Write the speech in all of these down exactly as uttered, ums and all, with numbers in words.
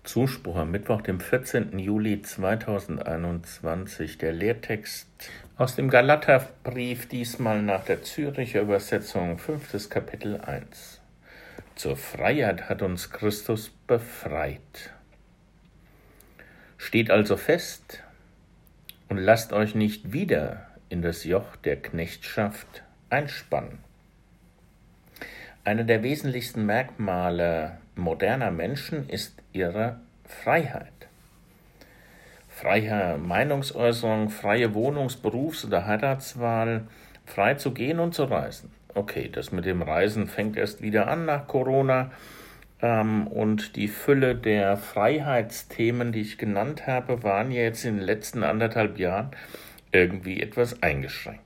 Zuspruch am Mittwoch, dem vierzehnten Juli zweitausendeinundzwanzig. Der Lehrtext aus dem Galaterbrief, diesmal nach der Zürcher Übersetzung, fünftes Kapitel eins. Zur Freiheit hat uns Christus befreit. Steht also fest und lasst euch nicht wieder in das Joch der Knechtschaft einspannen. Eine der wesentlichsten Merkmale moderner Menschen ist ihre Freiheit. Freie Meinungsäußerung, freie Wohnungs-, Berufs- oder Heiratswahl, frei zu gehen und zu reisen. Okay, das mit dem Reisen fängt erst wieder an nach Corona ähm, und die Fülle der Freiheitsthemen, die ich genannt habe, waren ja jetzt in den letzten anderthalb Jahren irgendwie etwas eingeschränkt.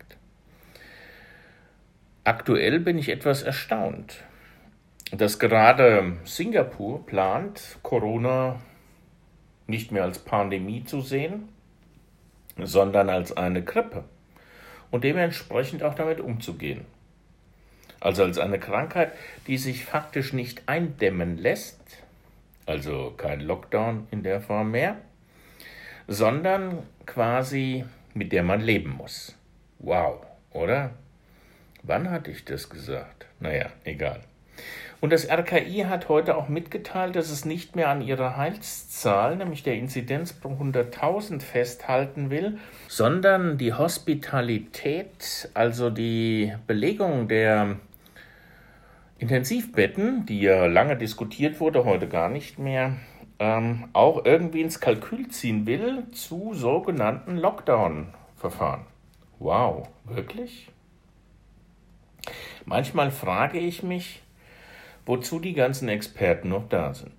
Aktuell bin ich etwas erstaunt, dass gerade Singapur plant, Corona nicht mehr als Pandemie zu sehen, sondern als eine Grippe und dementsprechend auch damit umzugehen. Also als eine Krankheit, die sich faktisch nicht eindämmen lässt, also kein Lockdown in der Form mehr, sondern quasi mit der man leben muss. Wow, oder? Wann hatte ich das gesagt? Naja, egal. Und das R K I hat heute auch mitgeteilt, dass es nicht mehr an ihrer Heilszahl, nämlich der Inzidenz pro hunderttausend, festhalten will, sondern die Hospitalität, also die Belegung der Intensivbetten, die ja lange diskutiert wurde, heute gar nicht mehr, ähm, auch irgendwie ins Kalkül ziehen will zu sogenannten Lockdown-Verfahren. Wow, wirklich? Manchmal frage ich mich, wozu die ganzen Experten noch da sind.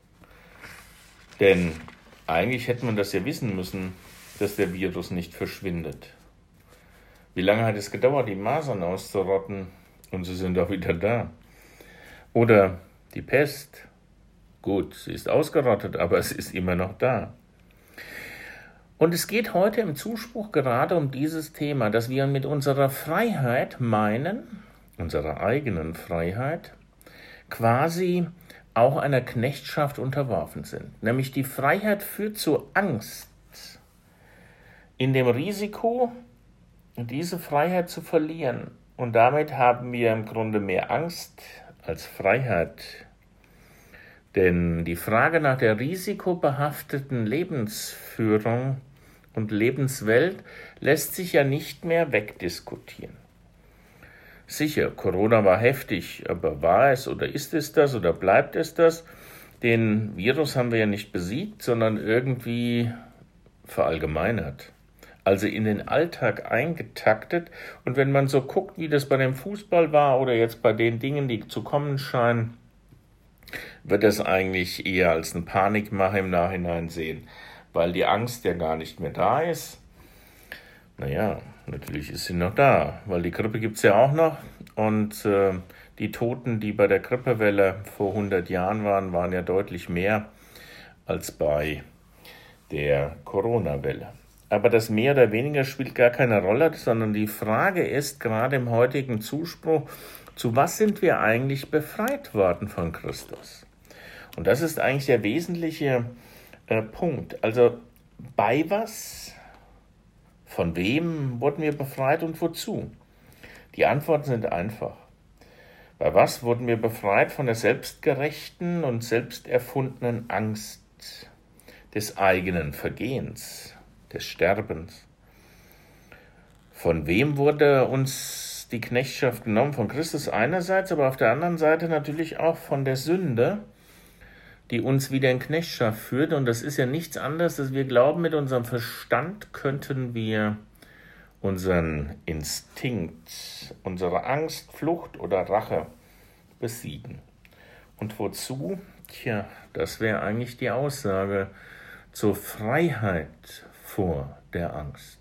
Denn eigentlich hätte man das ja wissen müssen, dass der Virus nicht verschwindet. Wie lange hat es gedauert, die Masern auszurotten? Und sie sind auch wieder da. Oder die Pest. Gut, sie ist ausgerottet, aber es ist immer noch da. Und es geht heute im Zuspruch gerade um dieses Thema, dass wir mit unserer Freiheit meinen, unserer eigenen Freiheit, quasi auch einer Knechtschaft unterworfen sind. Nämlich die Freiheit führt zu Angst, in dem Risiko, diese Freiheit zu verlieren. Und damit haben wir im Grunde mehr Angst als Freiheit. Denn die Frage nach der risikobehafteten Lebensführung und Lebenswelt lässt sich ja nicht mehr wegdiskutieren. Sicher, Corona war heftig, aber war es oder ist es das oder bleibt es das? Den Virus haben wir ja nicht besiegt, sondern irgendwie verallgemeinert. Also in den Alltag eingetaktet. Und wenn man so guckt, wie das bei dem Fußball war oder jetzt bei den Dingen, die zu kommen scheinen, wird das eigentlich eher als eine Panikmache im Nachhinein sehen, weil die Angst ja gar nicht mehr da ist. Naja, natürlich ist sie noch da, weil die Grippe gibt es ja auch noch und äh, die Toten, die bei der Grippewelle vor hundert Jahren waren, waren ja deutlich mehr als bei der Corona-Welle. Aber das mehr oder weniger spielt gar keine Rolle, sondern die Frage ist gerade im heutigen Zuspruch, zu was sind wir eigentlich befreit worden von Christus? Und das ist eigentlich der wesentliche äh, Punkt. Also bei was? Von wem wurden wir befreit und wozu? Die Antworten sind einfach. Bei was wurden wir befreit? Von der selbstgerechten und selbsterfundenen Angst des eigenen Vergehens, des Sterbens. Von wem wurde uns die Knechtschaft genommen? Von Christus einerseits, aber auf der anderen Seite natürlich auch von der Sünde, die uns wieder in Knechtschaft führt. Und das ist ja nichts anderes, dass wir glauben, mit unserem Verstand könnten wir unseren Instinkt, unsere Angst, Flucht oder Rache besiegen. Und wozu? Tja, das wäre eigentlich die Aussage zur Freiheit vor der Angst.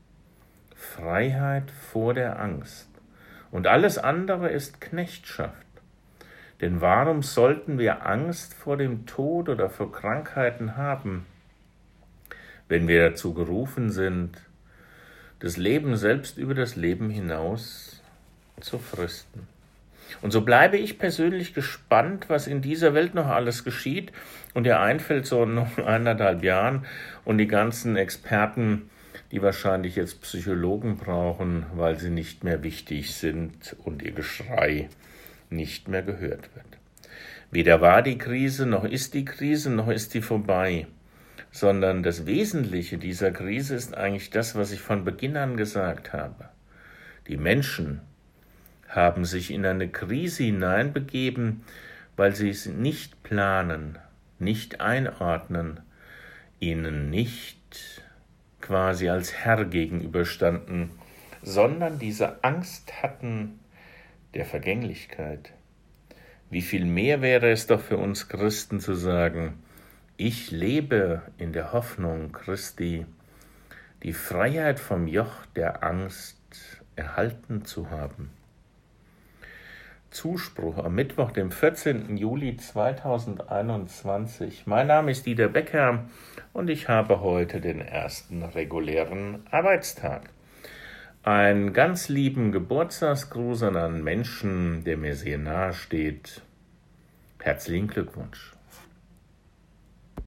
Freiheit vor der Angst. Und alles andere ist Knechtschaft. Denn warum sollten wir Angst vor dem Tod oder vor Krankheiten haben, wenn wir dazu gerufen sind, das Leben selbst über das Leben hinaus zu fristen? Und so bleibe ich persönlich gespannt, was in dieser Welt noch alles geschieht. Und der einfällt so noch eineinhalb Jahren und die ganzen Experten, die wahrscheinlich jetzt Psychologen brauchen, weil sie nicht mehr wichtig sind und ihr Geschrei nicht mehr gehört wird. Weder war die Krise, noch ist die Krise, noch ist die vorbei, sondern das Wesentliche dieser Krise ist eigentlich das, was ich von Beginn an gesagt habe. Die Menschen haben sich in eine Krise hineinbegeben, weil sie es nicht planen, nicht einordnen, ihnen nicht quasi als Herr gegenüberstanden, sondern diese Angst hatten der Vergänglichkeit. Wie viel mehr wäre es doch für uns Christen zu sagen, ich lebe in der Hoffnung Christi, die Freiheit vom Joch der Angst erhalten zu haben. Zuspruch am Mittwoch, dem vierzehnten Juli zweitausendeinundzwanzig. Mein Name ist Dieter Becker und ich habe heute den ersten regulären Arbeitstag. Einen ganz lieben Geburtstagsgruß an einen Menschen, der mir sehr nahe steht. Herzlichen Glückwunsch.